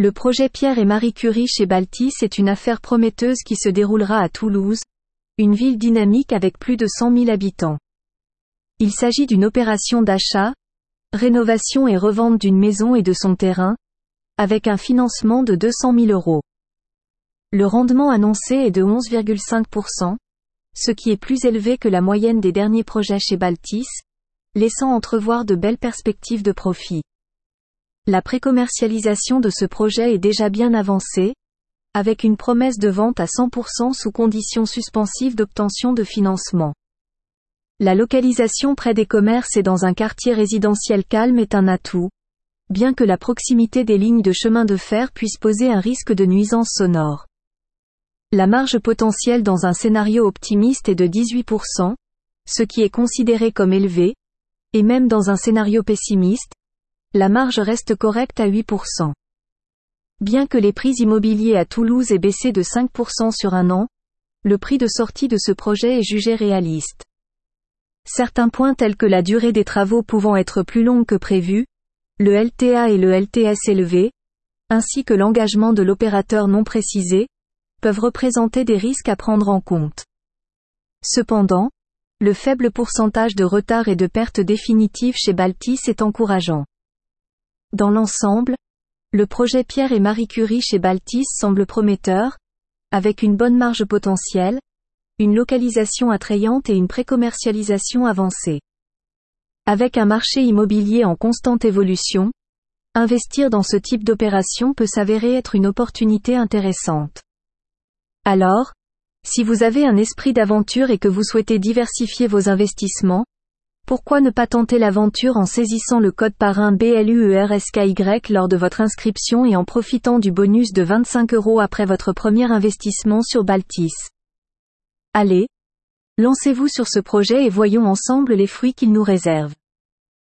Le projet Pierre et Marie Curie chez Baltis est une affaire prometteuse qui se déroulera à Toulouse, une ville dynamique avec plus de 100 000 habitants. Il s'agit d'une opération d'achat, rénovation et revente d'une maison et de son terrain, avec un financement de 200 000 €. Le rendement annoncé est de 11,5%, ce qui est plus élevé que la moyenne des derniers projets chez Baltis, laissant entrevoir de belles perspectives de profit. La précommercialisation de ce projet est déjà bien avancée, avec une promesse de vente à 100% sous conditions suspensives d'obtention de financement. La localisation près des commerces et dans un quartier résidentiel calme est un atout, bien que la proximité des lignes de chemin de fer puisse poser un risque de nuisance sonore. La marge potentielle dans un scénario optimiste est de 18%, ce qui est considéré comme élevé, et même dans un scénario pessimiste, la marge reste correcte à 8%. Bien que les prix immobiliers à Toulouse aient baissé de 5% sur un an, le prix de sortie de ce projet est jugé réaliste. Certains points tels que la durée des travaux pouvant être plus longue que prévu, le LTA et le LTS élevé, ainsi que l'engagement de l'opérateur non précisé, peuvent représenter des risques à prendre en compte. Cependant, le faible pourcentage de retard et de perte définitive chez Baltis est encourageant. Dans l'ensemble, le projet Pierre et Marie Curie chez Baltis semble prometteur, avec une bonne marge potentielle, une localisation attrayante et une précommercialisation avancée. Avec un marché immobilier en constante évolution, investir dans ce type d'opération peut s'avérer être une opportunité intéressante. Alors, si vous avez un esprit d'aventure et que vous souhaitez diversifier vos investissements, pourquoi ne pas tenter l'aventure en saisissant le code parrain BLUERSKY lors de votre inscription et en profitant du bonus de 25 € après votre premier investissement sur Baltis. Allez, lancez-vous sur ce projet et voyons ensemble les fruits qu'il nous réserve.